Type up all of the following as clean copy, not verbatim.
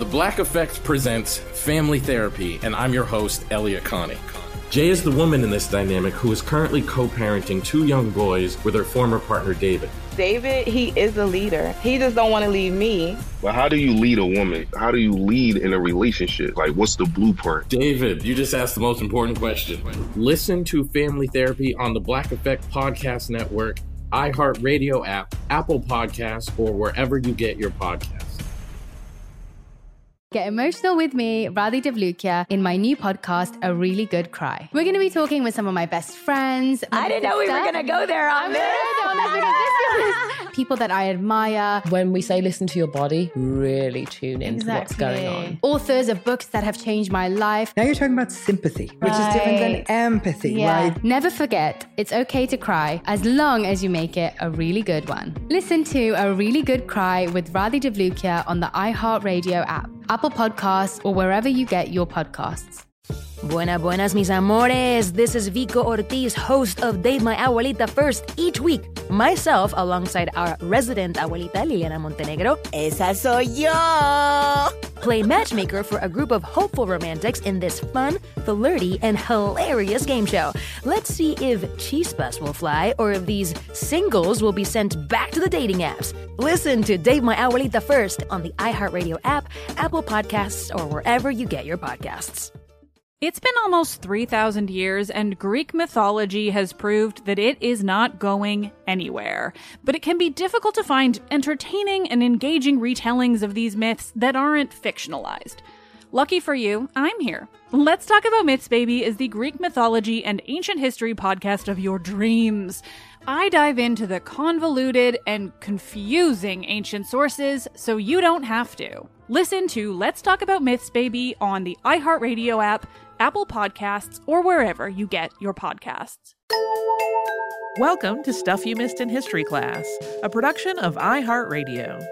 The Black Effect presents Family Therapy, and I'm your host, Elliot Connie. Jay is the woman in this dynamic who is currently co-parenting 2 young boys with her former partner, David. David, he is a leader. He just don't want to leave me. But how do you lead a woman? How do you lead in a relationship? Like, what's the blueprint? David, you just asked the most important question. Listen to Family Therapy on the Black Effect Podcast Network, iHeartRadio app, Apple Podcasts, or wherever you get your podcasts. Get emotional with me, Radhi Devlukia, in my new podcast, A Really Good Cry. We're going to be talking with some of my best friends. I didn't know we were going to go there on this. People that I admire. When we say listen to your body, really tune into what's going on. Authors of books that have changed my life. Now you're talking about sympathy, which is different than empathy, right? Never forget, it's okay to cry as long as you make it a really good one. Listen to A Really Good Cry with Radhi Devlukia on the iHeartRadio app, Apple Podcasts, or wherever you get your podcasts. Buenas, mis amores. This is Vico Ortiz, host of Date My Abuelita First. Each week, myself, alongside our resident abuelita, Liliana Montenegro, esa soy yo, play matchmaker for a group of hopeful romantics in this fun, flirty, and hilarious game show. Let's see if chispas will fly or if these singles will be sent back to the dating apps. Listen to Date My Abuelita First on the iHeartRadio app, Apple Podcasts, or wherever you get your podcasts. It's been almost 3,000 years, and Greek mythology has proved that it is not going anywhere. But it can be difficult to find entertaining and engaging retellings of these myths that aren't fictionalized. Lucky for you, I'm here. Let's Talk About Myths, Baby is the Greek mythology and ancient history podcast of your dreams. I dive into the convoluted and confusing ancient sources so you don't have to. Listen to Let's Talk About Myths, Baby on the iHeartRadio app, Apple Podcasts, or wherever you get your podcasts. Welcome to Stuff You Missed in History Class, a production of iHeartRadio.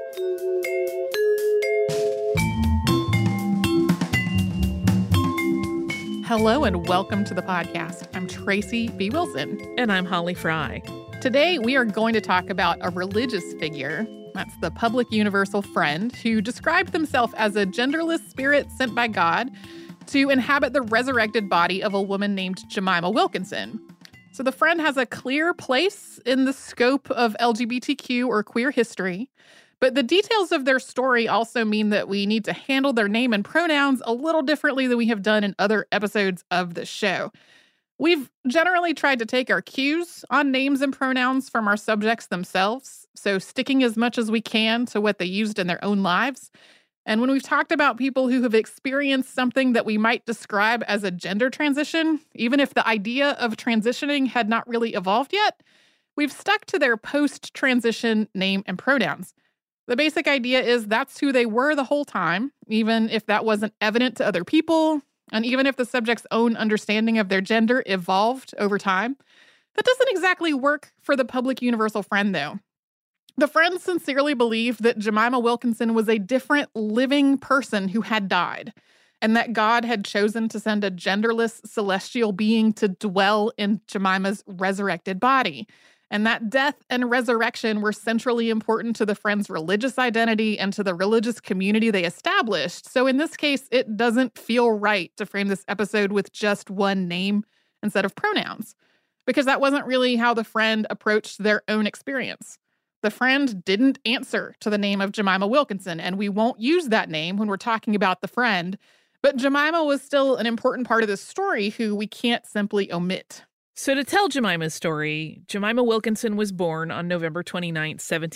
Hello and welcome to the podcast. I'm Tracy B. Wilson. And I'm Holly Fry. Today we are going to talk about a religious figure. That's the public universal friend who described themselves as a genderless spirit sent by God to inhabit the resurrected body of a woman named Jemima Wilkinson. So the friend has a clear place in the scope of LGBTQ or queer history, but the details of their story also mean that we need to handle their name and pronouns a little differently than we have done in other episodes of the show. We've generally tried to take our cues on names and pronouns from our subjects themselves, so sticking as much as we can to what they used in their own lives. And when we've talked about people who have experienced something that we might describe as a gender transition, even if the idea of transitioning had not really evolved yet, we've stuck to their post-transition name and pronouns. The basic idea is that's who they were the whole time, even if that wasn't evident to other people, and even if the subject's own understanding of their gender evolved over time. That doesn't exactly work for the public universal friend, though. The friend sincerely believed that Jemima Wilkinson was a different living person who had died, and that God had chosen to send a genderless celestial being to dwell in Jemima's resurrected body, and that death and resurrection were centrally important to the friend's religious identity and to the religious community they established. So in this case, it doesn't feel right to frame this episode with just one name instead of pronouns, because that wasn't really how the friend approached their own experience. The friend didn't answer to the name of Jemima Wilkinson, and we won't use that name when we're talking about the friend, but Jemima was still an important part of this story who we can't simply omit. So to tell Jemima's story, Jemima Wilkinson was born on November 29,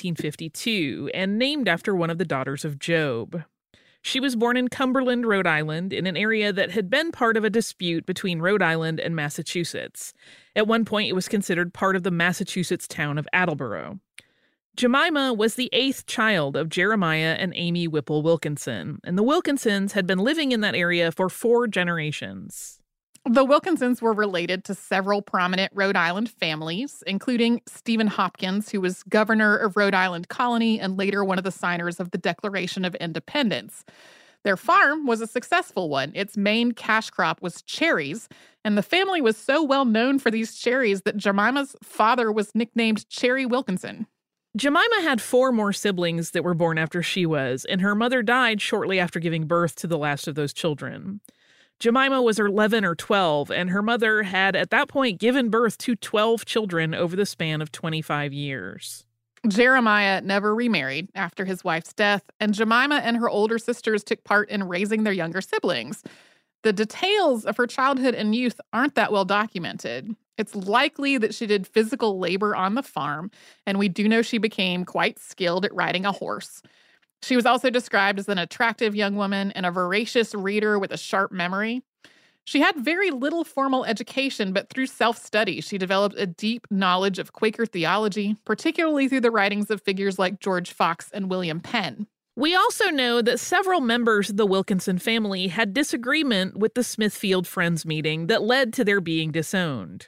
1752, and named after one of the daughters of Job. She was born in Cumberland, Rhode Island, in an area that had been part of a dispute between Rhode Island and Massachusetts. At one point, it was considered part of the Massachusetts town of Attleboro. Jemima was the 8th child of Jeremiah and Amy Whipple Wilkinson, and the Wilkinsons had been living in that area for 4 generations. The Wilkinsons were related to several prominent Rhode Island families, including Stephen Hopkins, who was governor of Rhode Island Colony and later one of the signers of the Declaration of Independence. Their farm was a successful one. Its main cash crop was cherries, and the family was so well known for these cherries that Jemima's father was nicknamed Cherry Wilkinson. Jemima had 4 more siblings that were born after she was, and her mother died shortly after giving birth to the last of those children. Jemima was 11 or 12, and her mother had at that point given birth to 12 children over the span of 25 years. Jeremiah never remarried after his wife's death, and Jemima and her older sisters took part in raising their younger siblings. The details of her childhood and youth aren't that well documented. It's likely that she did physical labor on the farm, and we do know she became quite skilled at riding a horse. She was also described as an attractive young woman and a voracious reader with a sharp memory. She had very little formal education, but through self-study, she developed a deep knowledge of Quaker theology, particularly through the writings of figures like George Fox and William Penn. We also know that several members of the Wilkinson family had disagreement with the Smithfield Friends meeting that led to their being disowned.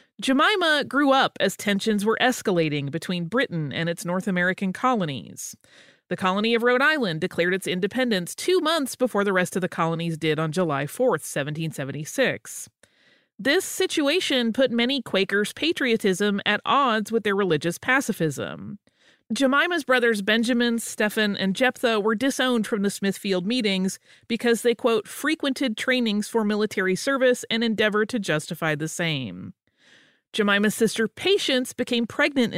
Jemima grew up as tensions were escalating between Britain and its North American colonies. The colony of Rhode Island declared its independence 2 months before the rest of the colonies did on July 4th, 1776. This situation put many Quakers' patriotism at odds with their religious pacifism. Jemima's brothers Benjamin, Stephen, and Jephthah were disowned from the Smithfield meetings because they, quote, frequented trainings for military service and endeavored to justify the same. Jemima's sister Patience became pregnant in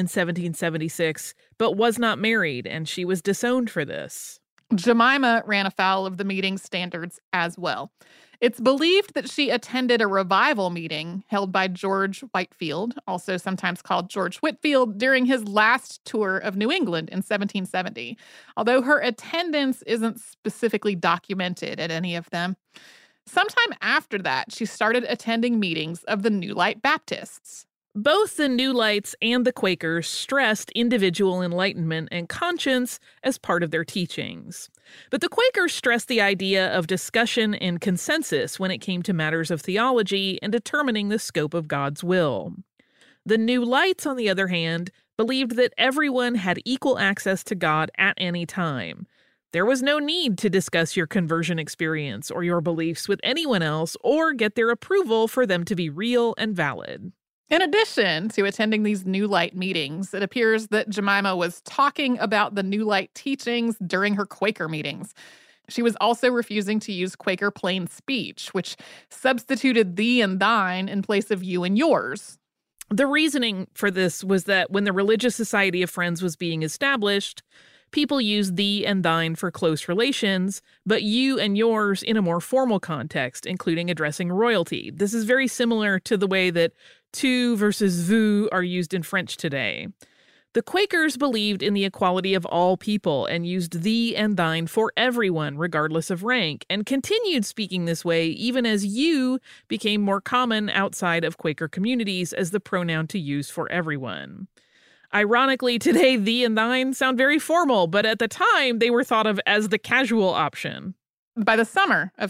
1776, but was not married, and she was disowned for this. Jemima ran afoul of the meeting's standards as well. It's believed that she attended a revival meeting held by George Whitefield, also sometimes called George Whitfield, during his last tour of New England in 1770, although her attendance isn't specifically documented at any of them. Sometime after that, she started attending meetings of the New Light Baptists. Both the New Lights and the Quakers stressed individual enlightenment and conscience as part of their teachings. But the Quakers stressed the idea of discussion and consensus when it came to matters of theology and determining the scope of God's will. The New Lights, on the other hand, believed that everyone had equal access to God at any time. There was no need to discuss your conversion experience or your beliefs with anyone else or get their approval for them to be real and valid. In addition to attending these New Light meetings, it appears that Jemima was talking about the New Light teachings during her Quaker meetings. She was also refusing to use Quaker plain speech, which substituted thee and thine in place of you and yours. The reasoning for this was that when the Religious Society of Friends was being established, people used thee and thine for close relations, but you and yours in a more formal context, including addressing royalty. This is very similar to the way that tu versus vous are used in French today. The Quakers believed in the equality of all people and used thee and thine for everyone, regardless of rank, and continued speaking this way even as you became more common outside of Quaker communities as the pronoun to use for everyone. Ironically, today, thee and thine sound very formal, but at the time, they were thought of as the casual option. By the summer of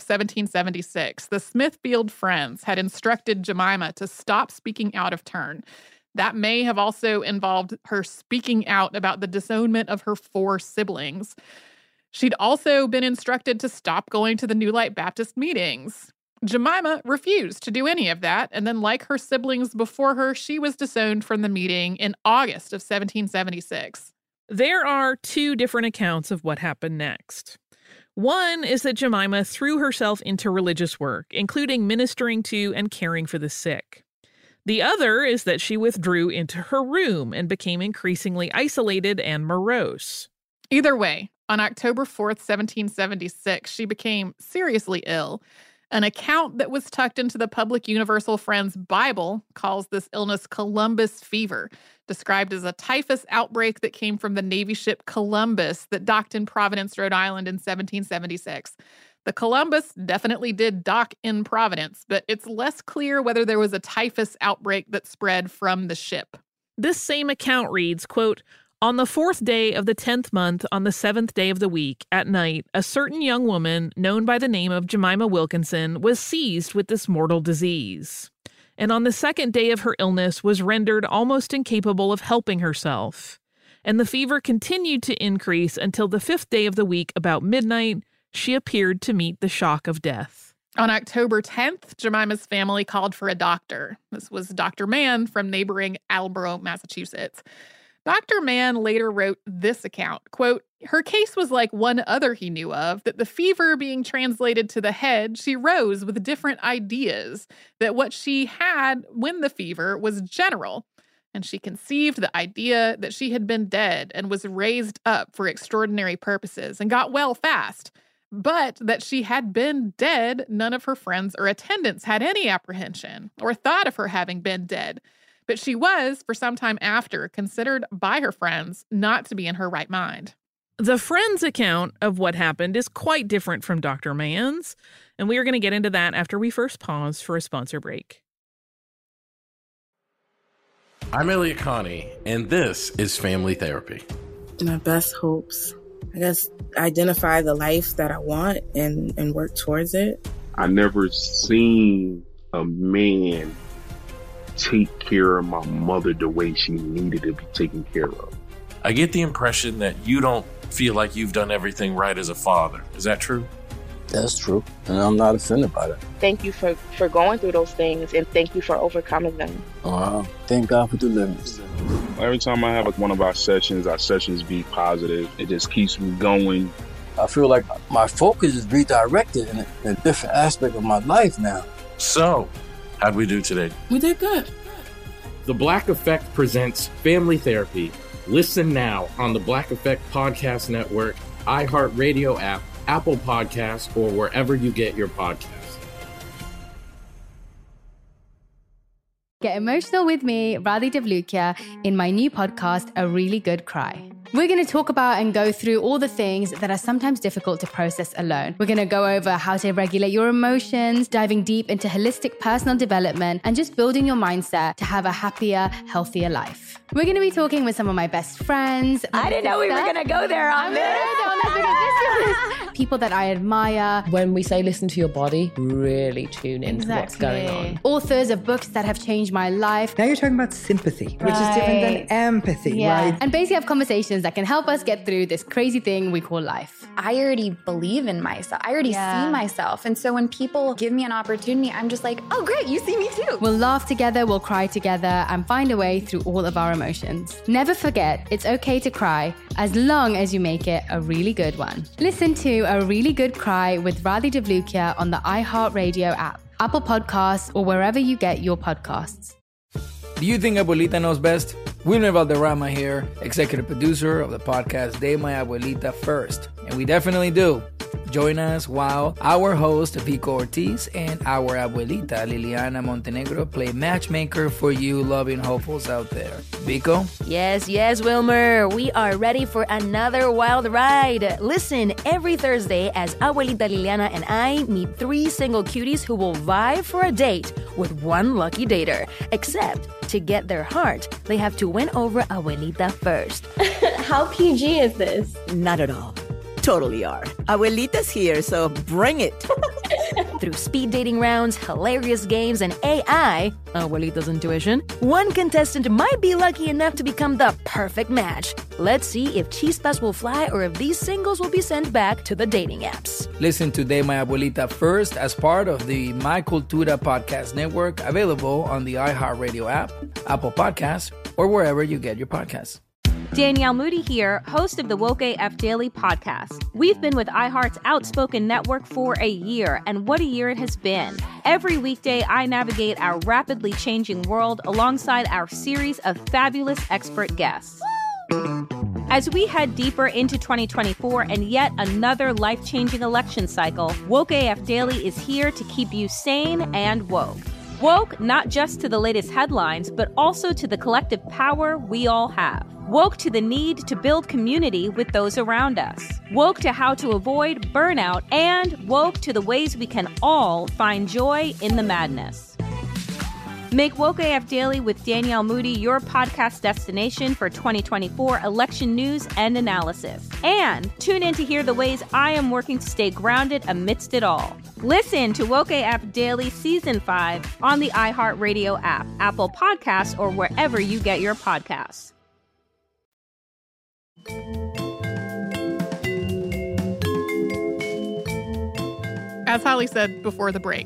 1776, the Smithfield Friends had instructed Jemima to stop speaking out of turn. That may have also involved her speaking out about the disownment of her 4 siblings. She'd also been instructed to stop going to the New Light Baptist meetings. Jemima refused to do any of that, and then, like her siblings before her, she was disowned from the meeting in August of 1776. There are 2 different accounts of what happened next. One is that Jemima threw herself into religious work, including ministering to and caring for the sick. The other is that she withdrew into her room and became increasingly isolated and morose. Either way, on October 4th, 1776, she became seriously ill. An account that was tucked into the Public Universal Friends Bible calls this illness Columbus fever, described as a typhus outbreak that came from the Navy ship Columbus that docked in Providence, Rhode Island in 1776. The Columbus definitely did dock in Providence, but it's less clear whether there was a typhus outbreak that spread from the ship. This same account reads, quote, on the 4th day of the 10th month, on the 7th day of the week, at night, a certain young woman, known by the name of Jemima Wilkinson, was seized with this mortal disease, and on the 2nd day of her illness was rendered almost incapable of helping herself. And the fever continued to increase until the 5th day of the week, about midnight, she appeared to meet the shock of death. On October 10th, Jemima's family called for a doctor. This was Dr. Mann from neighboring Attleboro, Massachusetts. Dr. Mann later wrote this account, quote, "Her case was like one other he knew of, that the fever being translated to the head, she rose with different ideas, that what she had when the fever was general. And she conceived the idea that she had been dead and was raised up for extraordinary purposes and got well fast. But that she had been dead, none of her friends or attendants had any apprehension or thought of her having been dead. But she was, for some time after, considered by her friends not to be in her right mind." The friend's account of what happened is quite different from Dr. Mann's, and we are going to get into that after we first pause for a sponsor break. I'm Elliot Connie, and this is Family Therapy. My best hopes, I guess, identify the life that I want and work towards it. I never seen a man take care of my mother the way she needed to be taken care of. I get the impression that you don't feel like you've done everything right as a father. Is that true? That's true, and I'm not offended by that. Thank you for going through those things, and thank you for overcoming them. Wow. Thank God for deliverance. Every time I have one of our sessions be positive. It just keeps me going. I feel like my focus is redirected in a different aspect of my life now. So, how'd we do today? We did good. The Black Effect presents Family Therapy. Listen now on the Black Effect Podcast Network, iHeartRadio app, Apple Podcasts, or wherever you get your podcasts. Get emotional with me, Radhi Devlukia, in my new podcast, A Really Good Cry. We're going to talk about and go through all the things that are sometimes difficult to process alone. We're going to go over how to regulate your emotions, diving deep into holistic personal development, and just building your mindset to have a happier, healthier life. We're going to be talking with some of my best friends. I didn't know we were going to go there on this. People that I admire. When we say listen to your body, really tune into what's going on. Authors of books that have changed my life. Now you're talking about sympathy, which is different than empathy, right? And basically have conversations that can help us get through this crazy thing we call life. I already believe in myself. I already see myself. And so when people give me an opportunity, I'm just like, oh, great, you see me too. We'll laugh together, we'll cry together, and find a way through all of our emotions. Never forget, it's okay to cry, as long as you make it a really good one. Listen to A Really Good Cry with Radhi Devlukia on the iHeartRadio app, Apple Podcasts, or wherever you get your podcasts. Do you think Abuelita knows best? Wilmer Valderrama here, executive producer of the podcast De My Abuelita First. And we definitely do. Join us while our host Vico Ortiz and our abuelita Liliana Montenegro play matchmaker for you loving hopefuls out there. Vico? Yes, Wilmer. We are ready for another wild ride. Listen every Thursday as Abuelita Liliana and I meet 3 single cuties who will vie for a date with one lucky dater. Except, to get their heart, they have to win over Abuelita first. How PG is this? Not at all. Totally are. Abuelita's here, so bring it. Through speed dating rounds, hilarious games, and AI, Abuelita's intuition, one contestant might be lucky enough to become the perfect match. Let's see if chispas will fly or if these singles will be sent back to the dating apps. Listen to De My Abuelita First as part of the My Cultura podcast network, available on the iHeartRadio app, Apple Podcasts, or wherever you get your podcasts. Danielle Moody here, host of the Woke AF Daily podcast. We've been with iHeart's Outspoken Network for a year, and what a year it has been. Every weekday, I navigate our rapidly changing world alongside our series of fabulous expert guests. As we head deeper into 2024 and yet another life-changing election cycle, Woke AF Daily is here to keep you sane and woke. Woke not just to the latest headlines, but also to the collective power we all have. Woke to the need to build community with those around us. Woke to how to avoid burnout, and woke to the ways we can all find joy in the madness. Make Woke AF Daily with Danielle Moody your podcast destination for 2024 election news and analysis. And tune in to hear the ways I am working to stay grounded amidst it all. Listen to Woke AF Daily Season 5 on the iHeartRadio app, Apple Podcasts, or wherever you get your podcasts. As Holly said before the break,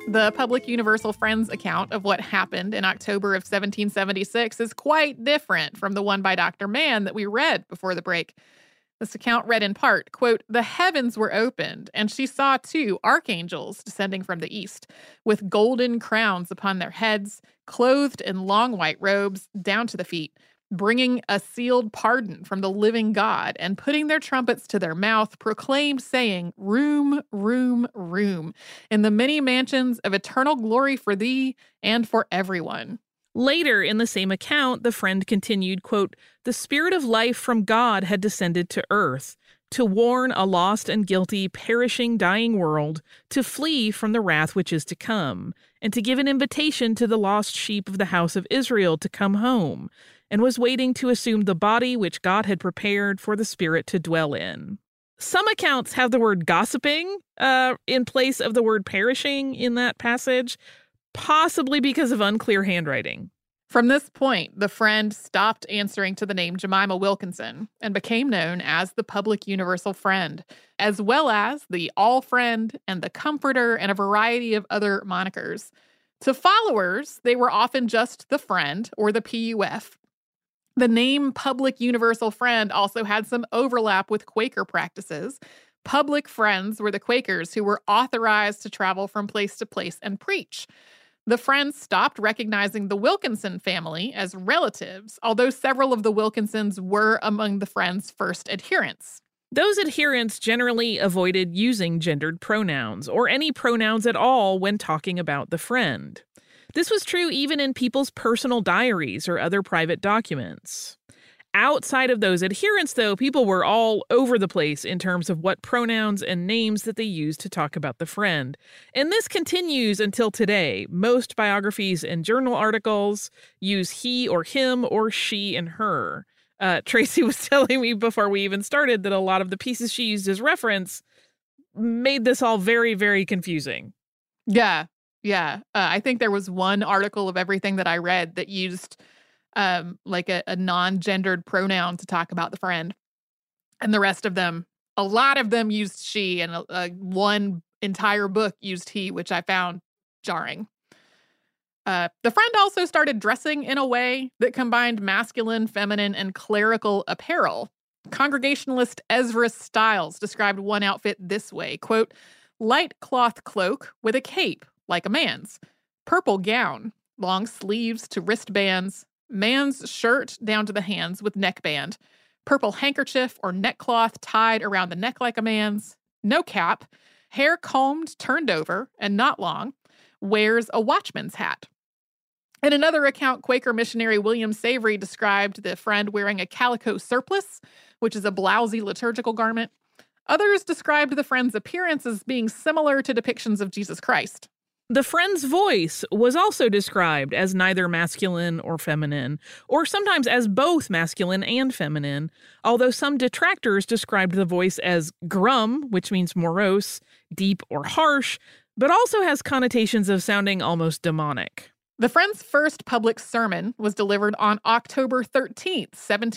The Public Universal Friend's account of what happened in October of 1776 is quite different from the one by Dr. Mann that we read before the break. This account read in part, quote, "The heavens were opened, and she saw 2 archangels descending from the east, with golden crowns upon their heads, clothed in long white robes down to the feet, bringing a sealed pardon from the living God, and putting their trumpets to their mouth, proclaimed, saying, Room, room, room, in the many mansions of eternal glory for thee and for everyone." Later in the same account, the friend continued, quote, "The spirit of life from God had descended to earth, to warn a lost and guilty, perishing, dying world to flee from the wrath which is to come, and to give an invitation to the lost sheep of the house of Israel to come home, and was waiting to assume the body which God had prepared for the spirit to dwell in." Some accounts have the word gossiping in place of the word perishing in that passage, possibly because of unclear handwriting. From this point, the friend stopped answering to the name Jemima Wilkinson and became known as the Public Universal Friend, as well as the All Friend and the Comforter and a variety of other monikers. To followers, they were often just the Friend or the PUF. The name Public Universal Friend also had some overlap with Quaker practices. Public friends were the Quakers who were authorized to travel from place to place and preach. The Friends stopped recognizing the Wilkinson family as relatives, although several of the Wilkinsons were among the Friends' first adherents. Those adherents generally avoided using gendered pronouns, or any pronouns at all when talking about the friend. This was true even in people's personal diaries or other private documents. Outside of those adherents, though, people were all over the place in terms of what pronouns and names that they used to talk about the friend. And this continues until today. Most biographies and journal articles use he or him or she and her. Tracy was telling me before we even started that a lot of the pieces she used as reference made this all very, very confusing. Yeah. I think there was one article of everything that I read that used like a non-gendered pronoun to talk about the friend. And the rest of them, a lot of them used she, and one entire book used he, which I found jarring. The friend also started dressing in a way that combined masculine, feminine, and clerical apparel. Congregationalist Ezra Stiles described one outfit this way, quote, "Light cloth cloak with a cape, like a man's. Purple gown, long sleeves to wristbands. Man's shirt down to the hands with neckband. Purple handkerchief or neckcloth tied around the neck like a man's. No cap. Hair combed, turned over, and not long. Wears a watchman's hat." In another account, Quaker missionary William Savory described the friend wearing a calico surplice, which is a blousy liturgical garment. Others described the friend's appearance as being similar to depictions of Jesus Christ. The friend's voice was also described as neither masculine or feminine, or sometimes as both masculine and feminine, although some detractors described the voice as grum, which means morose, deep, or harsh, but also has connotations of sounding almost demonic. The Friend's first public sermon was delivered on October 13th,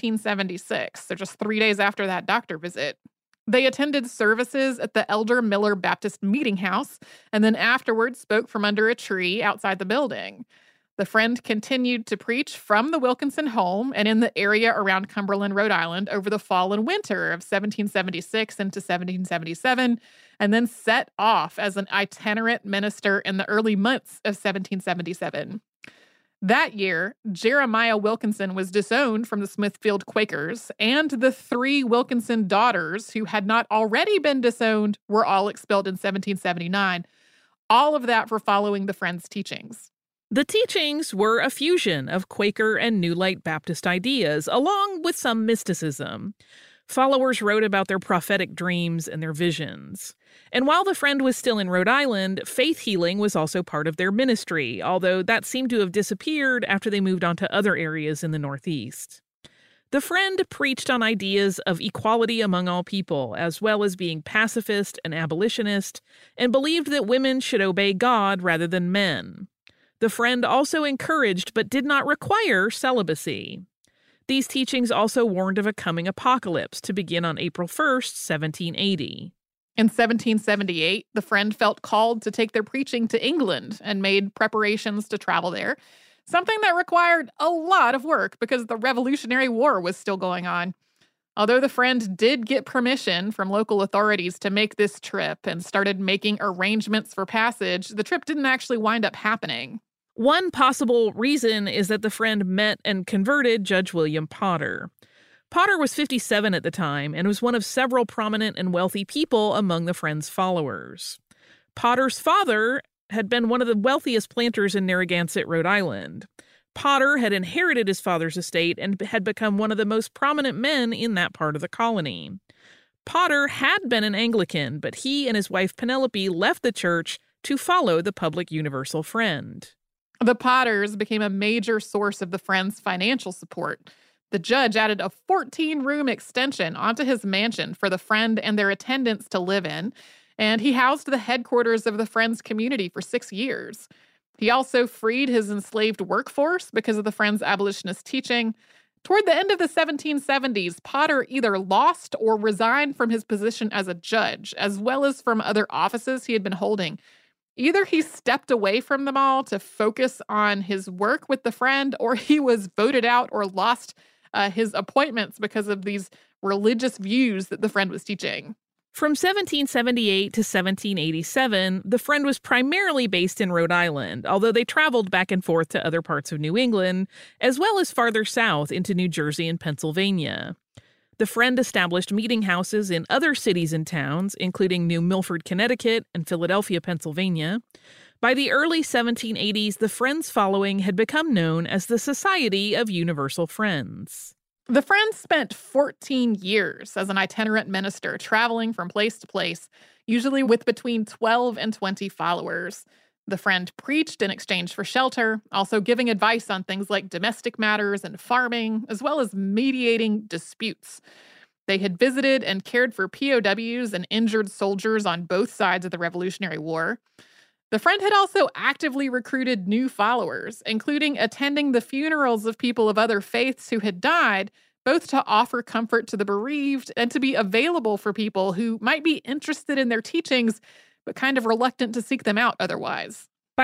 1776, so just 3 days after that doctor visit. They attended services at the Elder Miller Baptist Meeting House, and then afterwards spoke from under a tree outside the building. The Friend continued to preach from the Wilkinson home and in the area around Cumberland, Rhode Island, over the fall and winter of 1776 into 1777, and then set off as an itinerant minister in the early months of 1777. That year, Jeremiah Wilkinson was disowned from the Smithfield Quakers, and the 3 Wilkinson daughters who had not already been disowned were all expelled in 1779. All of that for following the Friend's teachings. The teachings were a fusion of Quaker and New Light Baptist ideas, along with some mysticism. Followers wrote about their prophetic dreams and their visions. And while the Friend was still in Rhode Island, faith healing was also part of their ministry, although that seemed to have disappeared after they moved on to other areas in the Northeast. The Friend preached on ideas of equality among all people, as well as being pacifist and abolitionist, and believed that women should obey God rather than men. The Friend also encouraged but did not require celibacy. These teachings also warned of a coming apocalypse to begin on April 1st, 1780. In 1778, the Friend felt called to take their preaching to England and made preparations to travel there, something that required a lot of work because the Revolutionary War was still going on. Although the Friend did get permission from local authorities to make this trip and started making arrangements for passage, the trip didn't actually wind up happening. One possible reason is that the Friend met and converted Judge William Potter. Potter was 57 at the time and was one of several prominent and wealthy people among the Friend's followers. Potter's father had been one of the wealthiest planters in Narragansett, Rhode Island. Potter had inherited his father's estate and had become one of the most prominent men in that part of the colony. Potter had been an Anglican, but he and his wife Penelope left the church to follow the Public Universal Friend. The Potters became a major source of the Friend's financial support. The judge added a 14-room extension onto his mansion for the Friend and their attendants to live in, and he housed the headquarters of the Friend's community for 6 years. He also freed his enslaved workforce because of the Friend's abolitionist teaching. Toward the end of the 1770s, Potter either lost or resigned from his position as a judge, as well as from other offices he had been holding. Either he stepped away from them all to focus on his work with the Friend, or he was voted out or lost his appointments because of these religious views that the Friend was teaching. From 1778 to 1787, the Friend was primarily based in Rhode Island, although they traveled back and forth to other parts of New England, as well as farther south into New Jersey and Pennsylvania. The Friend established meeting houses in other cities and towns, including New Milford, Connecticut, and Philadelphia, Pennsylvania. By the early 1780s, the Friend's following had become known as the Society of Universal Friends. The Friend spent 14 years as an itinerant minister, traveling from place to place, usually with between 12 and 20 followers. The Friend preached in exchange for shelter, also giving advice on things like domestic matters and farming, as well as mediating disputes. They had visited and cared for POWs and injured soldiers on both sides of the Revolutionary War. The Friend had also actively recruited new followers, including attending the funerals of people of other faiths who had died, both to offer comfort to the bereaved and to be available for people who might be interested in their teachings, but kind of reluctant to seek them out otherwise. By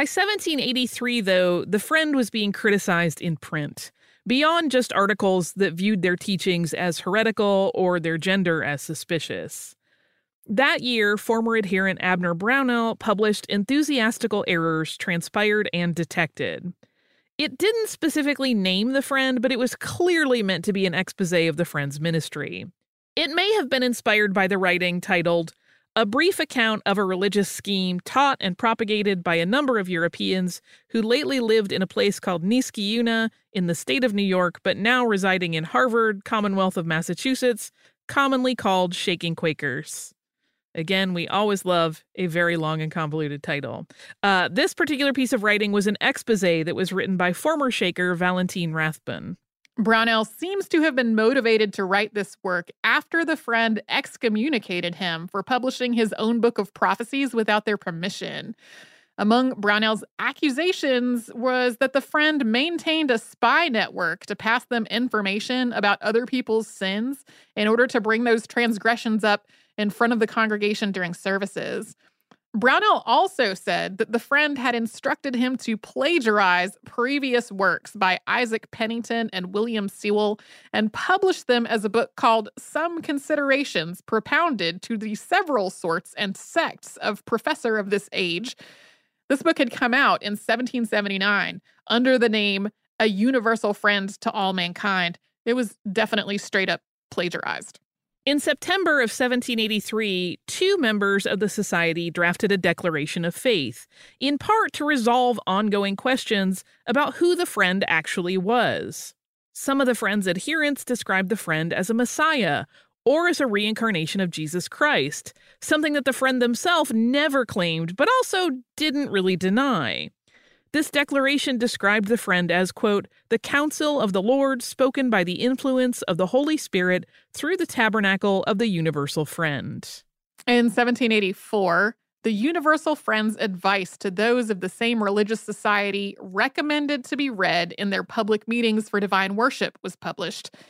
1783, though, the Friend was being criticized in print, beyond just articles that viewed their teachings as heretical or their gender as suspicious. That year, former adherent Abner Brownell published Enthusiastical Errors Transpired and Detected. It didn't specifically name the Friend, but it was clearly meant to be an exposé of the Friend's ministry. It may have been inspired by the writing titled, A Brief Account of a Religious Scheme Taught and Propagated by a Number of Europeans Who Lately Lived in a Place Called Niskayuna in the state of New York, but now residing in Harvard, Commonwealth of Massachusetts, commonly called Shaking Quakers. Again, we always love a very long and convoluted title. This particular piece of writing was an exposé that was written by former Shaker Valentine Rathbun. Brownell seems to have been motivated to write this work after the Friend excommunicated him for publishing his own book of prophecies without their permission. Among Brownell's accusations was that the Friend maintained a spy network to pass them information about other people's sins in order to bring those transgressions up in front of the congregation during services. Brownell also said that the Friend had instructed him to plagiarize previous works by Isaac Pennington and William Sewell and publish them as a book called Some Considerations Propounded to the Several Sorts and Sects of Professor of This Age. This book had come out in 1779 under the name A Universal Friend to All Mankind. It was definitely straight up plagiarized. In September of 1783, 2 members of the society drafted a declaration of faith, in part to resolve ongoing questions about who the Friend actually was. Some of the Friend's adherents described the Friend as a messiah, or as a reincarnation of Jesus Christ, something that the Friend themselves never claimed, but also didn't really deny. This declaration described the Friend as, quote, the counsel of the Lord spoken by the influence of the Holy Spirit through the tabernacle of the Universal Friend. In 1784, the Universal Friend's advice to those of the same religious society recommended to be read in their public meetings for divine worship was published.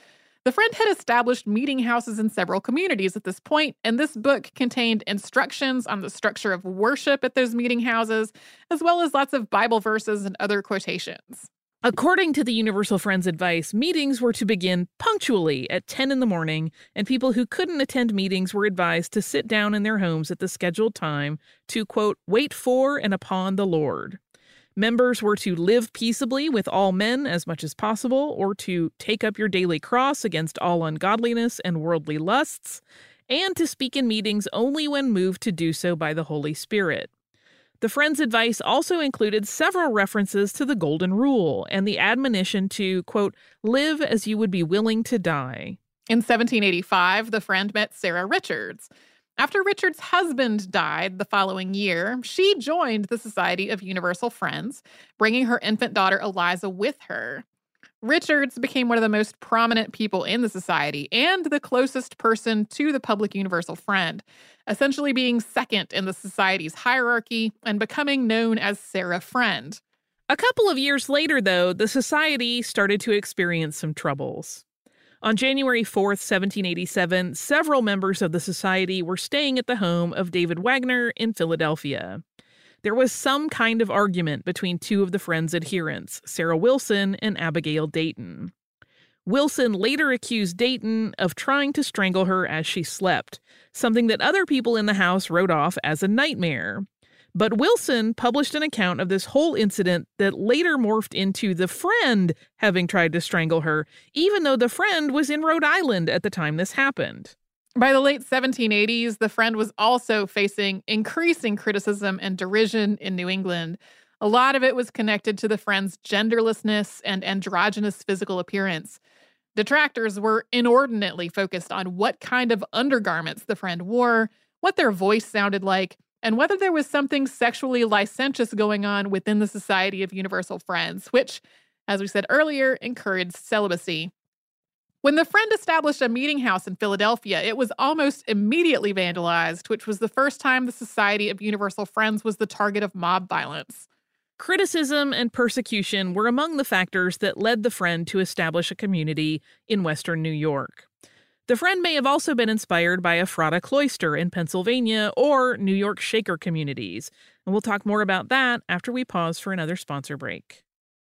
The Friend had established meeting houses in several communities at this point, and this book contained instructions on the structure of worship at those meeting houses, as well as lots of Bible verses and other quotations. According to the Universal Friends advice, meetings were to begin punctually at 10 in the morning, and people who couldn't attend meetings were advised to sit down in their homes at the scheduled time to, quote, wait for and upon the Lord. Members were to live peaceably with all men as much as possible, or to take up your daily cross against all ungodliness and worldly lusts, and to speak in meetings only when moved to do so by the Holy Spirit. The Friends' advice also included several references to the Golden Rule and the admonition to, quote, live as you would be willing to die. In 1785, the Friend met Sarah Richards. After Richards' husband died the following year, she joined the Society of Universal Friends, bringing her infant daughter Eliza with her. Richards became one of the most prominent people in the society and the closest person to the public universal friend, essentially being second in the society's hierarchy and becoming known as Sarah Friend. A couple of years later, though, the society started to experience some troubles. On January 4th, 1787, several members of the society were staying at the home of David Wagner in Philadelphia. There was some kind of argument between two of the Friends' adherents, Sarah Wilson and Abigail Dayton. Wilson later accused Dayton of trying to strangle her as she slept, something that other people in the house wrote off as a nightmare. But Wilson published an account of this whole incident that later morphed into the Friend having tried to strangle her, even though the Friend was in Rhode Island at the time this happened. By the late 1780s, the Friend was also facing increasing criticism and derision in New England. A lot of it was connected to the Friend's genderlessness and androgynous physical appearance. Detractors were inordinately focused on what kind of undergarments the Friend wore, what their voice sounded like, and whether there was something sexually licentious going on within the Society of Universal Friends, which, as we said earlier, encouraged celibacy. When the Friend established a meeting house in Philadelphia, it was almost immediately vandalized, which was the first time the Society of Universal Friends was the target of mob violence. Criticism and persecution were among the factors that led the Friend to establish a community in Western New York. The Friend may have also been inspired by Ephrata Cloister in Pennsylvania or New York Shaker communities, and we'll talk more about that after we pause for another sponsor break.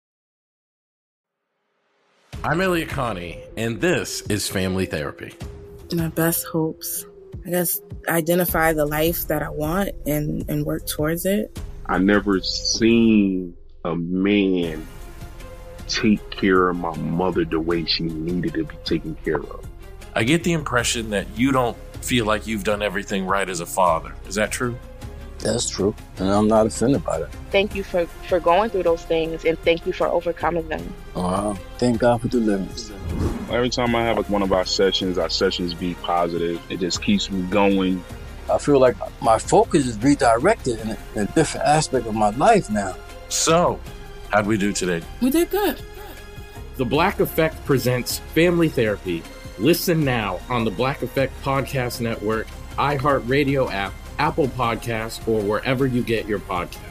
I'm Elliot Connie, and this is Family Therapy. My best hopes, I guess, identify the life that I want and work towards it. I never seen a man take care of my mother the way she needed to be taken care of. I get the impression that you don't feel like you've done everything right as a father. Is that true? That's true, and I'm not offended by that. Thank you for going through those things, and thank you for overcoming them. Thank God for deliverance. Every time I have one of our sessions be positive. It just keeps me going. I feel like my focus is redirected in a different aspect of my life now. So, how'd we do today? We did good. The Black Effect presents Family Therapy. Listen now on the Black Effect Podcast Network, iHeartRadio app, Apple Podcasts, or wherever you get your podcasts.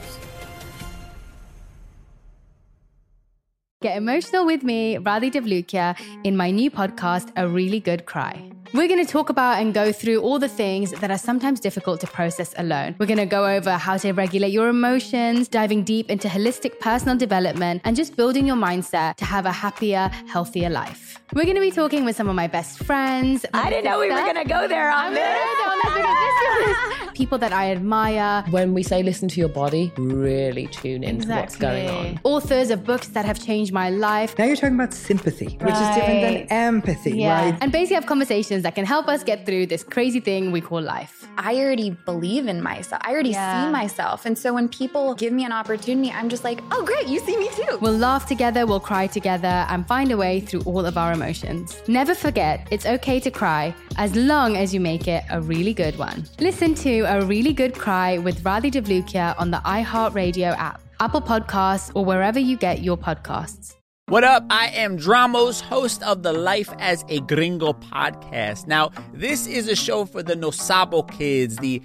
Get emotional with me, Radhi Devlukia, in my new podcast, A Really Good Cry. We're going to talk about and go through all the things that are sometimes difficult to process alone. We're going to go over how to regulate your emotions, diving deep into holistic personal development, and just building your mindset to have a happier, healthier life. We're going to be talking with some of my best friends. I didn't know we were going to go there on this. People that I admire. When we say listen to your body, really tune into what's going on. Authors of books that have changed my life. Now you're talking about sympathy, which is different than empathy, right? And basically have conversations that can help us get through this crazy thing we call life. I already believe in myself. I already see myself. And so when people give me an opportunity, I'm just like, oh, great, you see me too. We'll laugh together, we'll cry together, and find a way through all of our emotions. Never forget, it's okay to cry, as long as you make it a really good one. Listen to A Really Good Cry with Radhi Devlukia on the iHeartRadio app, Apple Podcasts, or wherever you get your podcasts. What up? I am Dramos, host of the Life as a Gringo podcast. Now, this is a show for the No Sabo kids, the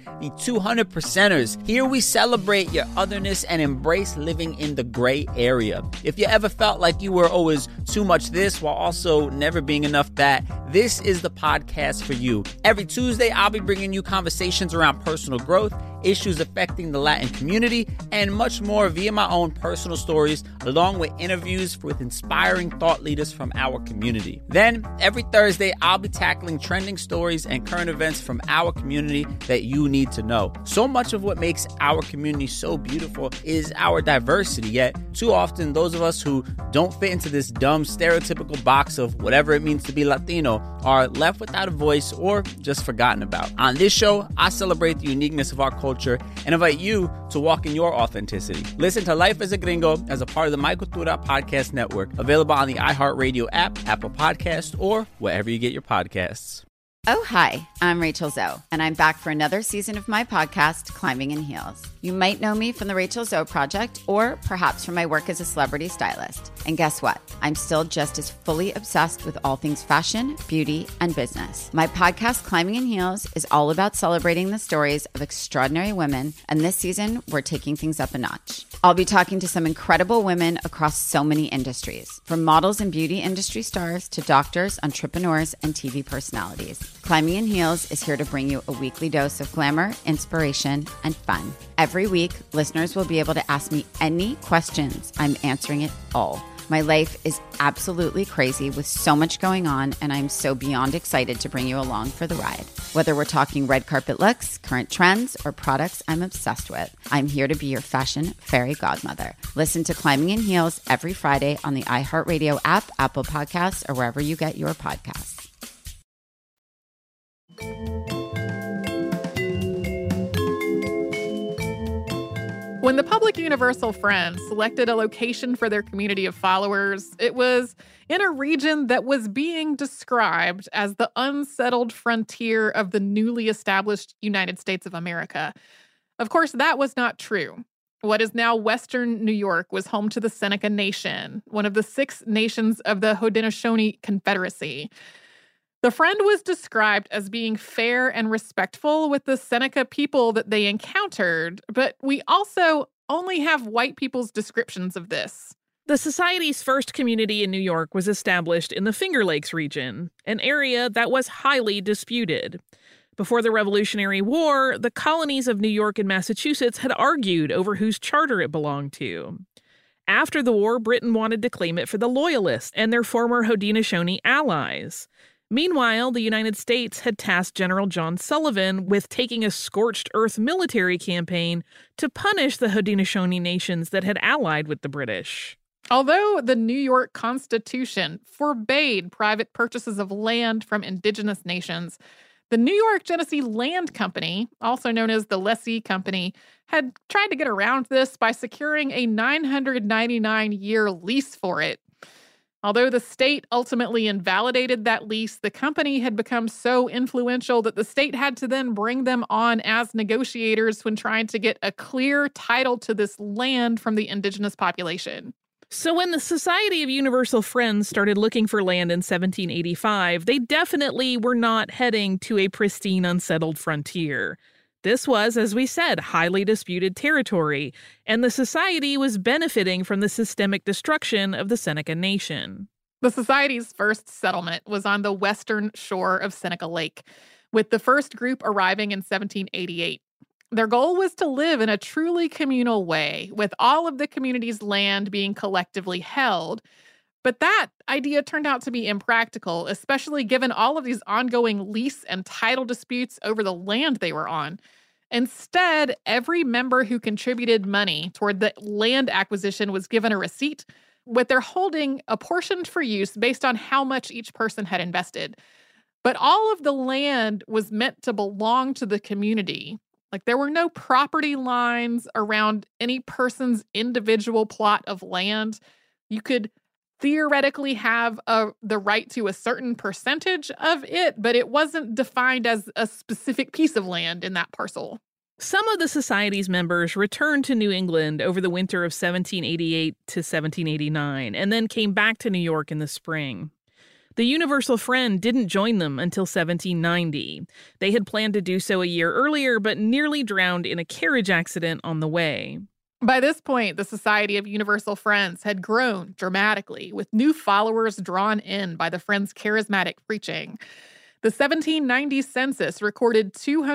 200%ers. Here we celebrate your otherness and embrace living in the gray area. If you ever felt like you were always too much this while also never being enough that, this is the podcast for you. Every Tuesday, I'll be bringing you conversations around personal growth, issues affecting the Latin community, and much more via my own personal stories, along with interviews with inspiring thought leaders from our community. Then, every Thursday, I'll be tackling trending stories and current events from our community that you need to know. So much of what makes our community so beautiful is our diversity, yet too often those of us who don't fit into this dumb stereotypical box of whatever it means to be Latino are left without a voice or just forgotten about. On this show, I celebrate the uniqueness of our culture and invite you to walk in your authenticity. Listen to Life as a Gringo as a part of the My Cultura podcast network, available on the iHeartRadio app, Apple Podcasts, or wherever you get your podcasts. Oh, hi, I'm Rachel Zoe, and I'm back for another season of my podcast, Climbing in Heels. You might know me from the Rachel Zoe Project, or perhaps from my work as a celebrity stylist. And guess what? I'm still just as fully obsessed with all things fashion, beauty, and business. My podcast, Climbing in Heels, is all about celebrating the stories of extraordinary women, and this season, we're taking things up a notch. I'll be talking to some incredible women across so many industries, from models and beauty industry stars to doctors, entrepreneurs, and TV personalities. Climbing in Heels is here to bring you a weekly dose of glamour, inspiration, and fun. Every week, listeners will be able to ask me any questions. I'm answering it all. My life is absolutely crazy with so much going on, and I'm so beyond excited to bring you along for the ride. Whether we're talking red carpet looks, current trends, or products I'm obsessed with, I'm here to be your fashion fairy godmother. Listen to Climbing in Heels every Friday on the iHeartRadio app, Apple Podcasts, or wherever you get your podcasts. When the Public Universal Friend selected a location for their community of followers, it was in a region that was being described as the unsettled frontier of the newly established United States of America. Of course, that was not true. What is now Western New York was home to the Seneca Nation, one of the 6 nations of the Haudenosaunee Confederacy. The Friend was described as being fair and respectful with the Seneca people that they encountered, but we also only have white people's descriptions of this. The Society's first community in New York was established in the Finger Lakes region, an area that was highly disputed. Before the Revolutionary War, the colonies of New York and Massachusetts had argued over whose charter it belonged to. After the war, Britain wanted to claim it for the Loyalists and their former Haudenosaunee allies. Meanwhile, the United States had tasked General John Sullivan with taking a scorched earth military campaign to punish the Haudenosaunee nations that had allied with the British. Although the New York Constitution forbade private purchases of land from indigenous nations, the New York Genesee Land Company, also known as the Lessee Company, had tried to get around this by securing a 999-year lease for it. Although the state ultimately invalidated that lease, the company had become so influential that the state had to then bring them on as negotiators when trying to get a clear title to this land from the indigenous population. So when the Society of Universal Friends started looking for land in 1785, they definitely were not heading to a pristine, unsettled frontier. This was, as we said, highly disputed territory, and the Society was benefiting from the systemic destruction of the Seneca Nation. The Society's first settlement was on the western shore of Seneca Lake, with the first group arriving in 1788. Their goal was to live in a truly communal way, with all of the community's land being collectively held. But that idea turned out to be impractical, especially given all of these ongoing lease and title disputes over the land they were on. Instead, every member who contributed money toward the land acquisition was given a receipt, with their holding apportioned for use based on how much each person had invested. But all of the land was meant to belong to the community. Like, there were no property lines around any person's individual plot of land. You could theoretically have the right to a certain percentage of it, but it wasn't defined as a specific piece of land in that parcel. Some of the society's members returned to New England over the winter of 1788 to 1789 and then came back to New York in the spring. The Universal Friend didn't join them until 1790. They had planned to do so a year earlier, but nearly drowned in a carriage accident on the way. By this point, the Society of Universal Friends had grown dramatically, with new followers drawn in by the Friends' charismatic preaching. The 1790 census recorded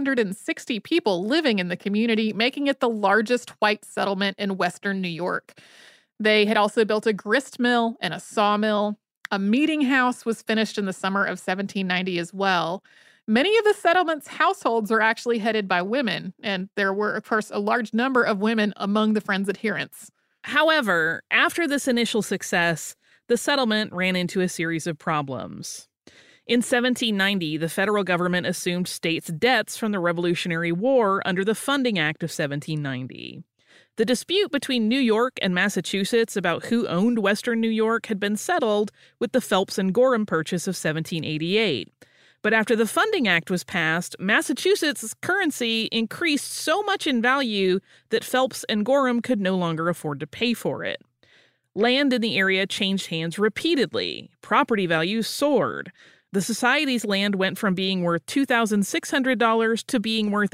260 people living in the community, making it the largest white settlement in Western New York. They had also built a grist mill and a sawmill. A meeting house was finished in the summer of 1790 as well. Many of the settlement's households were actually headed by women, and there were, of course, a large number of women among the Friends' adherents. However, after this initial success, the settlement ran into a series of problems. In 1790, the federal government assumed states' debts from the Revolutionary War under the Funding Act of 1790. The dispute between New York and Massachusetts about who owned Western New York had been settled with the Phelps and Gorham Purchase of 1788. But after the Funding Act was passed, Massachusetts' currency increased so much in value that Phelps and Gorham could no longer afford to pay for it. Land in the area changed hands repeatedly. Property values soared. The Society's land went from being worth $2,600 to being worth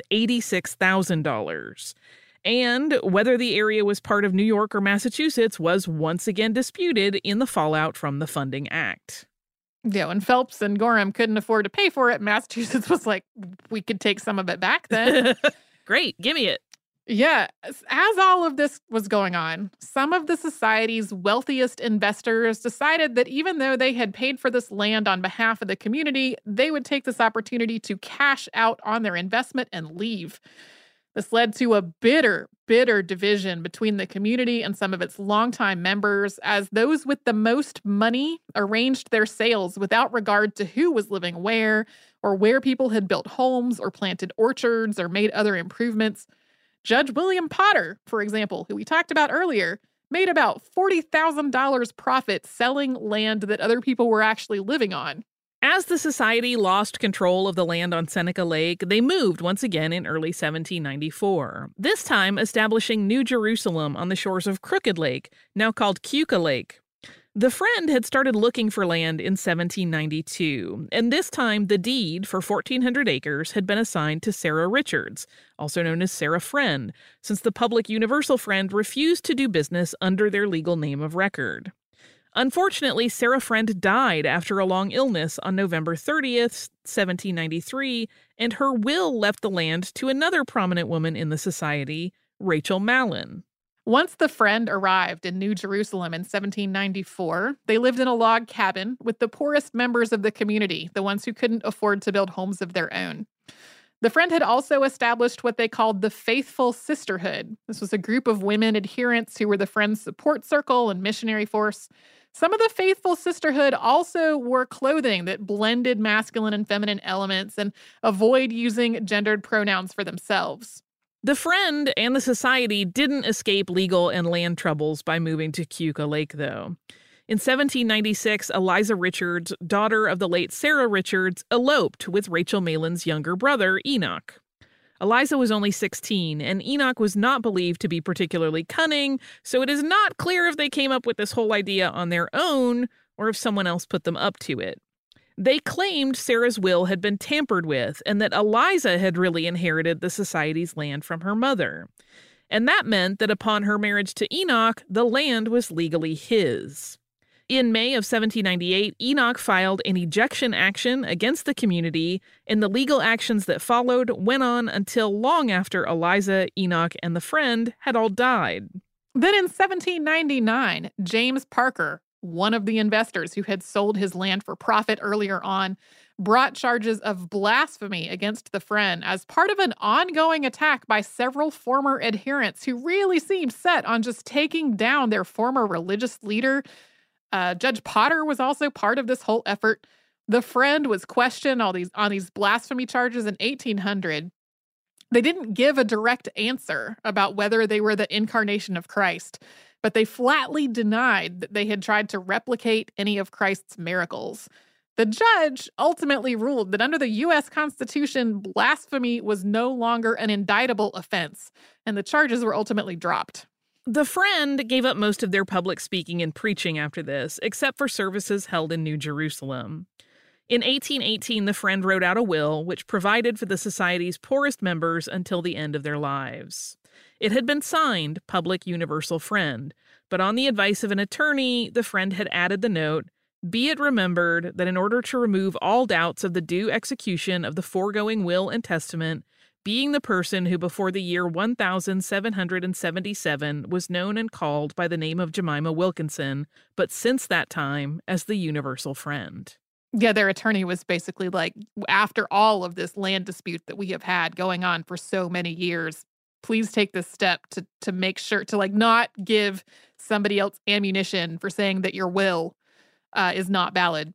$86,000. And whether the area was part of New York or Massachusetts was once again disputed in the fallout from the Funding Act. Yeah, when Phelps and Gorham couldn't afford to pay for it, Massachusetts was like, we could take some of it back then. Great, give me it. Yeah, as all of this was going on, some of the society's wealthiest investors decided that even though they had paid for this land on behalf of the community, they would take this opportunity to cash out on their investment and leave. This led to a bitter division between the community and some of its longtime members, as those with the most money arranged their sales without regard to who was living where, or where people had built homes or planted orchards or made other improvements. Judge William Potter, for example, who we talked about earlier, made about $40,000 profit selling land that other people were actually living on. As the Society lost control of the land on Seneca Lake, they moved once again in early 1794, this time establishing New Jerusalem on the shores of Crooked Lake, now called Keuka Lake. The Friend had started looking for land in 1792, and this time the deed for 1,400 acres had been assigned to Sarah Richards, also known as Sarah Friend, since the Public Universal Friend refused to do business under their legal name of record. Unfortunately, Sarah Friend died after a long illness on November 30th, 1793, and her will left the land to another prominent woman in the society, Rachel Mallon. Once the Friend arrived in New Jerusalem in 1794, they lived in a log cabin with the poorest members of the community, the ones who couldn't afford to build homes of their own. The Friend had also established what they called the Faithful Sisterhood. This was a group of women adherents who were the Friends' support circle and missionary force. Some of the Faithful Sisterhood also wore clothing that blended masculine and feminine elements and avoid using gendered pronouns for themselves. The Friend and the Society didn't escape legal and land troubles by moving to Keuka Lake, though. In 1796, Eliza Richards, daughter of the late Sarah Richards, eloped with Rachel Mallon's younger brother, Enoch. Eliza was only 16, and Enoch was not believed to be particularly cunning, so it is not clear if they came up with this whole idea on their own or if someone else put them up to it. They claimed Sarah's will had been tampered with and that Eliza had really inherited the Society's land from her mother. And that meant that upon her marriage to Enoch, the land was legally his. In May of 1798, Enoch filed an ejection action against the community, and the legal actions that followed went on until long after Eliza, Enoch, and the Friend had all died. Then in 1799, James Parker, one of the investors who had sold his land for profit earlier on, brought charges of blasphemy against the Friend as part of an ongoing attack by several former adherents who really seemed set on just taking down their former religious leader. Judge Potter was also part of this whole effort. The Friend was questioned on these blasphemy charges in 1800. They didn't give a direct answer about whether they were the incarnation of Christ, but they flatly denied that they had tried to replicate any of Christ's miracles. The judge ultimately ruled that under the U.S. Constitution, blasphemy was no longer an indictable offense, and the charges were ultimately dropped. The Friend gave up most of their public speaking and preaching after this, except for services held in New Jerusalem. In 1818, the Friend wrote out a will which provided for the society's poorest members until the end of their lives. It had been signed Public Universal Friend, but on the advice of an attorney, the Friend had added the note, "Be it remembered that in order to remove all doubts of the due execution of the foregoing will and testament, being the person who before the year 1777 was known and called by the name of Jemima Wilkinson, but since that time as the Universal Friend." Yeah, their attorney was basically like, after all of this land dispute that we have had going on for so many years, please take this step to make sure to like not give somebody else ammunition for saying that your will is not valid.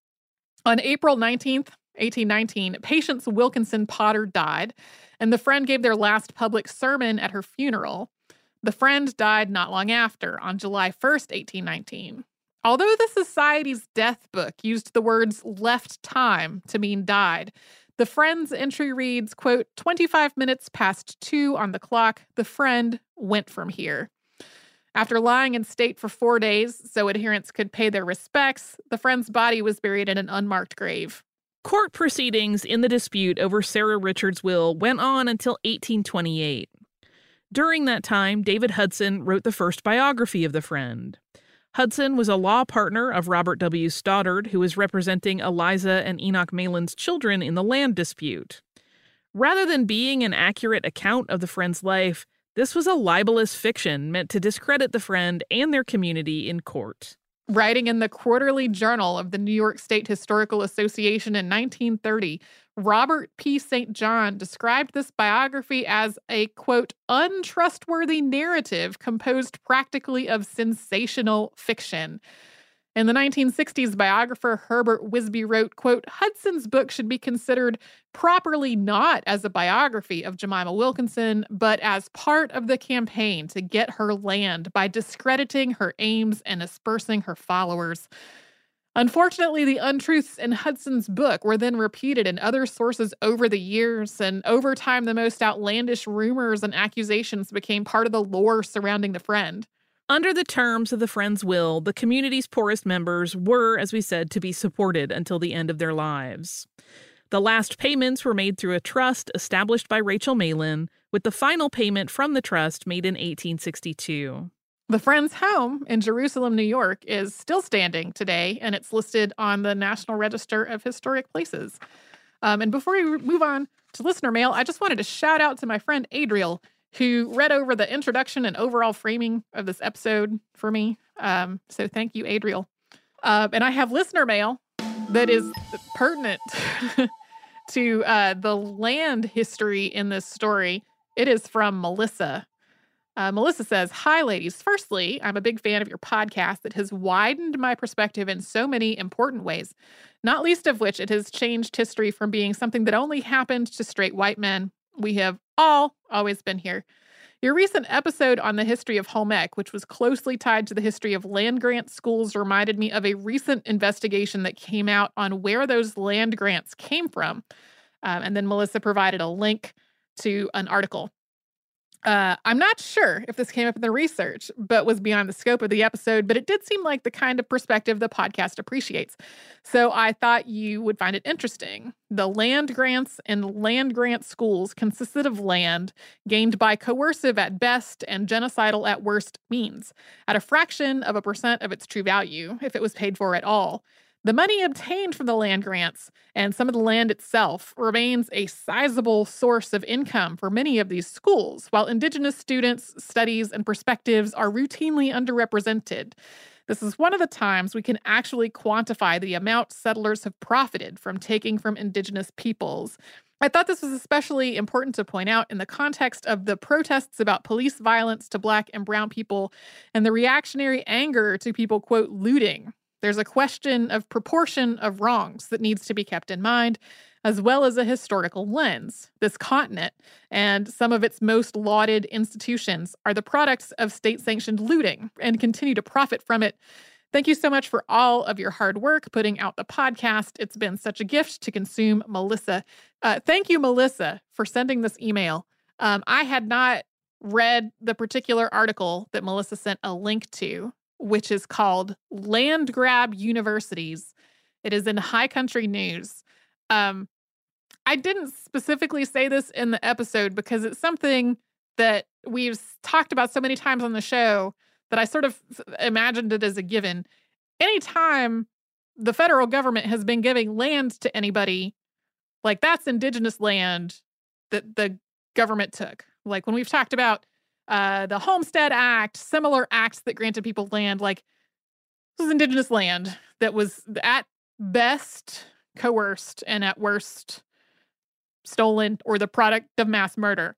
On April 19th, 1819, Patience Wilkinson Potter died, and the Friend gave their last public sermon at her funeral. The Friend died not long after, on July 1st, 1819. Although the Society's death book used the words left time to mean died, the Friend's entry reads, quote, 25 minutes past 2 on the clock, the Friend went from here. After lying in state for 4 days so adherents could pay their respects, the Friend's body was buried in an unmarked grave. Court proceedings in the dispute over Sarah Richards' will went on until 1828. During that time, David Hudson wrote the first biography of the Friend. Hudson was a law partner of Robert W. Stoddard, who was representing Eliza and Enoch Malin's children in the land dispute. Rather than being an accurate account of the Friend's life, this was a libelous fiction meant to discredit the Friend and their community in court. Writing in the Quarterly Journal of the New York State Historical Association in 1930, Robert P. St. John described this biography as a, quote, untrustworthy narrative composed practically of sensational fiction. In the 1960s, biographer Herbert Wisby wrote, quote, Hudson's book should be considered properly not as a biography of Jemima Wilkinson, but as part of the campaign to get her land by discrediting her aims and aspersing her followers. Unfortunately, the untruths in Hudson's book were then repeated in other sources over the years, and over time, the most outlandish rumors and accusations became part of the lore surrounding the Friend. Under the terms of the Friend's will, the community's poorest members were, as we said, to be supported until the end of their lives. The last payments were made through a trust established by Rachel Malin, with the final payment from the trust made in 1862. The Friend's home in Jerusalem, New York, is still standing today, and it's listed on the National Register of Historic Places. And before we move on to listener mail, I just wanted to shout out to my friend Adriel, who read over the introduction and overall framing of this episode for me. So thank you, Adriel. And I have listener mail that is pertinent to the land history in this story. It is from Melissa. Melissa says, hi, ladies. Firstly, I'm a big fan of your podcast that has widened my perspective in so many important ways, not least of which it has changed history from being something that only happened to straight white men. We have all always been here. Your recent episode on the history of home ec, which was closely tied to the history of land grant schools, reminded me of a recent investigation that came out on where those land grants came from. And then Melissa provided a link to an article. I'm not sure if this came up in the research, but was beyond the scope of the episode, but it did seem like the kind of perspective the podcast appreciates. So I thought you would find it interesting. The land grants and land grant schools consisted of land gained by coercive at best and genocidal at worst means, at a fraction of a % of its true value, if it was paid for at all. The money obtained from the land grants and some of the land itself remains a sizable source of income for many of these schools, while Indigenous students' studies and perspectives are routinely underrepresented. This is one of the times we can actually quantify the amount settlers have profited from taking from Indigenous peoples. I thought this was especially important to point out in the context of the protests about police violence to Black and Brown people and the reactionary anger to people, quote, looting. There's a question of proportion of wrongs that needs to be kept in mind, as well as a historical lens. This continent and some of its most lauded institutions are the products of state-sanctioned looting and continue to profit from it Thank you so much for all of your hard work putting out the podcast. It's been such a gift to consume, Melissa. Thank you, Melissa, for sending this email. I had not read the particular article that Melissa sent a link to, which is called Land Grab Universities. It is in High Country News. I didn't specifically say this in the episode because it's something that we've talked about so many times on the show that I sort of imagined it as a given. Anytime the federal government has been giving land to anybody, like that's indigenous land that the government took. Like when we've talked about the Homestead Act, similar acts that granted people land, like this is indigenous land that was at best coerced and at worst stolen or the product of mass murder.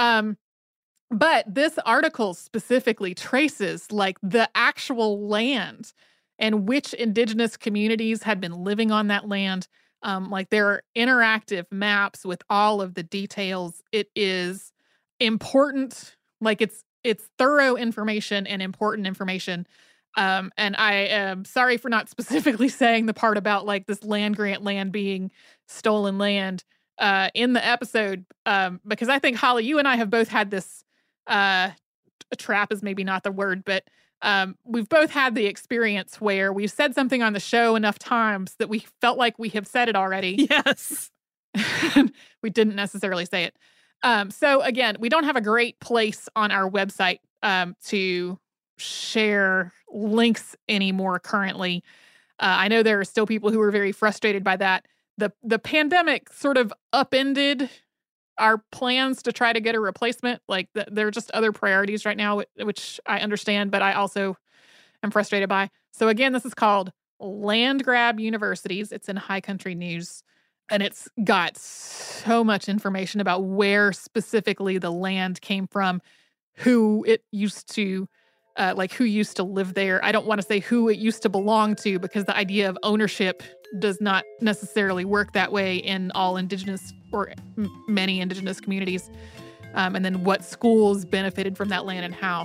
But this article specifically traces like the actual land and which indigenous communities had been living on that land. Like there are interactive maps with all of the details. It is important, like it's thorough information and important information. And I am sorry for not specifically saying the part about like this land grant land being stolen land in the episode, because I think, Holly, you and I have both had this, a trap is maybe not the word, but we've both had the experience where we've said something on the show enough times that we felt like we have said it already. Yes. We didn't necessarily say it. So again, we don't have a great place on our website to share links anymore currently. I know there are still people who are very frustrated by that. The pandemic sort of upended our plans to try to get a replacement. Like there are just other priorities right now, which I understand, but I also am frustrated by. So again, this is called Land Grab Universities. It's in High Country News, and it's got so much information about where specifically the land came from, who it used to, like who used to live there. I don't want to say who it used to belong to because the idea of ownership does not necessarily work that way in all indigenous or many indigenous communities. And then what schools benefited from that land and how.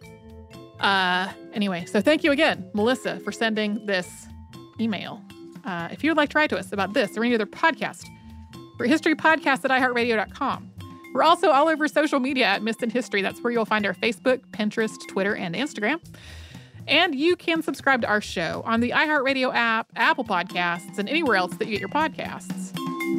Anyway, so thank you again, Melissa, for sending this email. If you would like to write to us about this or any other podcast, we're historypodcast@iheartradio.com. We're also all over social media at Missed in History. That's where you'll find our Facebook, Pinterest, Twitter, and Instagram. And you can subscribe to our show on the iHeartRadio app, Apple Podcasts, and anywhere else that you get your podcasts.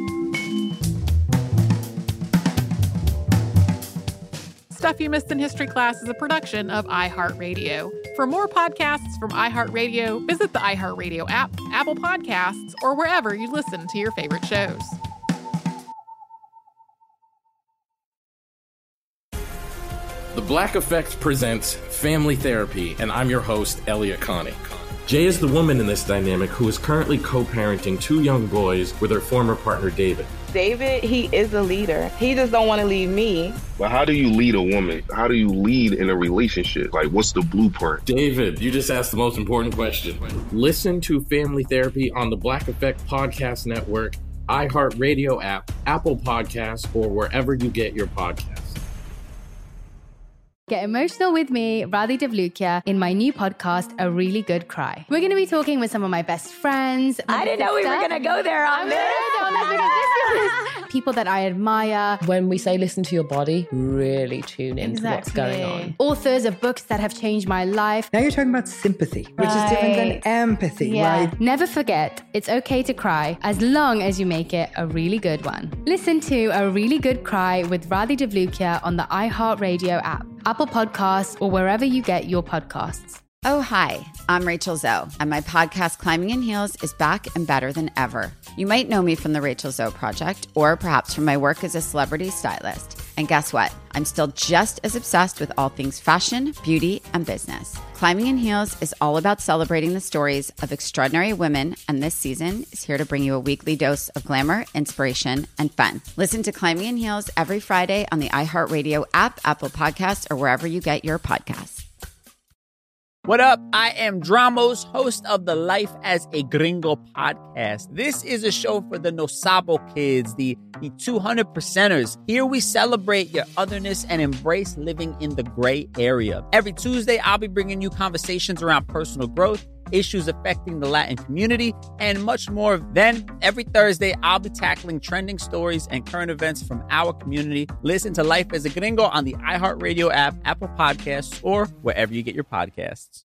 Stuff You Missed in History Class is a production of iHeartRadio. For more podcasts from iHeartRadio, visit the iHeartRadio app, Apple Podcasts, or wherever you listen to your favorite shows. The Black Effect presents Family Therapy, and I'm your host, Elliot Connie. Jay is the woman in this dynamic who is currently co-parenting 2 young boys with her former partner, David. David, he is a leader. He just don't want to leave me. But how do you lead a woman? How do you lead in a relationship? Like, what's the blueprint? David, you just asked the most important question. Listen to Family Therapy on the Black Effect Podcast Network, iHeartRadio app, Apple Podcasts, or wherever you get your podcasts. Get emotional with me, Radhi Devlukia, in my new podcast, A Really Good Cry. We're going to be talking with some of my best friends. I didn't know we were going to go there on this. People that I admire. When we say listen to your body, really tune into what's going on. Authors of books that have changed my life. Now you're talking about sympathy, which is different than empathy, right? Never forget, it's okay to cry as long as you make it a really good one. Listen to A Really Good Cry with Radhi Devlukia on the iHeartRadio app, Apple Podcasts, or wherever you get your podcasts. Oh, hi, I'm Rachel Zoe, and my podcast, Climbing in Heels, is back and better than ever. You might know me from the Rachel Zoe Project, or perhaps from my work as a celebrity stylist. And guess what? I'm still just as obsessed with all things fashion, beauty, and business. Climbing in Heels is all about celebrating the stories of extraordinary women, and this season is here to bring you a weekly dose of glamour, inspiration, and fun. Listen to Climbing in Heels every Friday on the iHeartRadio app, Apple Podcasts, or wherever you get your podcasts. What up? I am Dramos, host of the Life as a Gringo podcast. This is a show for the No Sabo kids, the 200%ers. Here we celebrate your otherness and embrace living in the gray area. Every Tuesday, I'll be bringing you conversations around personal growth, issues affecting the Latin community, and much more. Then, every Thursday, I'll be tackling trending stories and current events from our community. Listen to Life as a Gringo on the iHeartRadio app, Apple Podcasts, or wherever you get your podcasts.